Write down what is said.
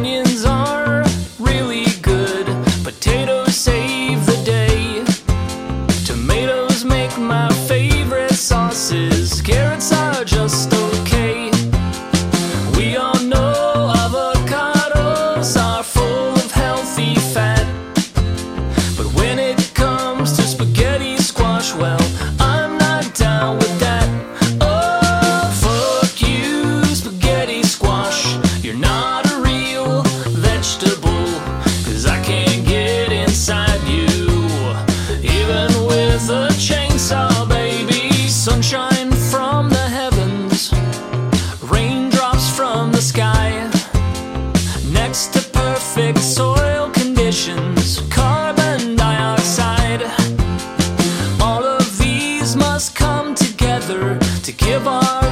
Onions are really good. Potatoes save the day. Tomatoes make my favorite sauces. Carrots are just okay. We all know avocados are full of healthy fat. But when it comes to spaghetti squash, well, I'm not down with that. Oh, fuck you, spaghetti squash. You're not a real vegetable, 'cause I can't get inside you, even with a chainsaw, baby. Sunshine from the heavens, raindrops from the sky. Next to perfect soil conditions, carbon dioxide. All of these must come together to give our